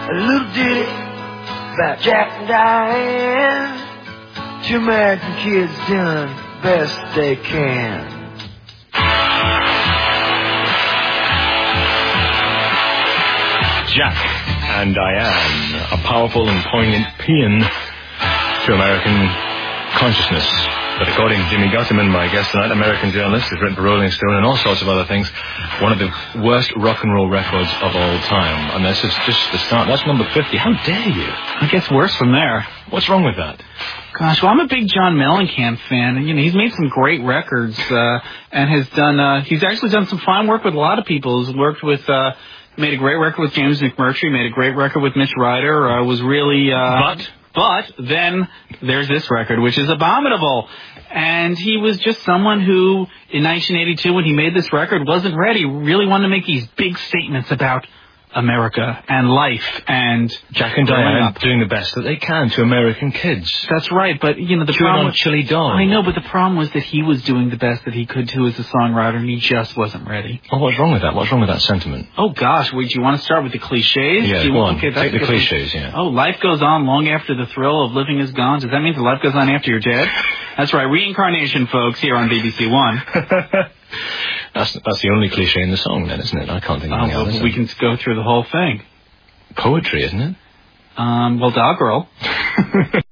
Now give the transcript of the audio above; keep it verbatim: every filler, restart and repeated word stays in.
A little ditty about Jack and Diane. Two American kids doing the best they can. Jack and Diane, a powerful and poignant paean to American consciousness. But according to Jimmy Gutterman, my guest tonight, American journalist, who's written for Rolling Stone and all sorts of other things, one of the worst rock and roll records of all time. And this is just the start. That's number fifty. How dare you? It gets worse from there. What's wrong with that? Gosh, well, I'm a big John Mellencamp fan, and you know he's made some great records, uh, and has done. Uh, he's actually done some fine work with a lot of people. He's worked with. Uh, Made a great record with James McMurtry, made a great record with Mitch Ryder, uh, was really... Uh, but? But then there's this record, which is abominable. And he was just someone who, in nineteen eighty-two, when he made this record, wasn't ready. Really wanted to make these big statements about America and life and... Jack and Diane doing the best that they can to American kids. That's right, but, you know, the Chewing problem... on chili dog. I know, but the problem was that he was doing the best that he could, too, as a songwriter, and he just wasn't ready. Oh, what's wrong with that? What's wrong with that sentiment? Oh, gosh, would you want to start with the cliches? Yeah, you, go on. Okay, that's Take the cliches, yeah. Oh, life goes on long after the thrill of living is gone. Does that mean that life goes on after you're dead? That's right, reincarnation, folks, here on B B C One. that's, that's the only cliche in the song, then, isn't it? I can't think of oh, anything well, else. We can go through the whole thing. Poetry, isn't it? Um, well, Doggerel.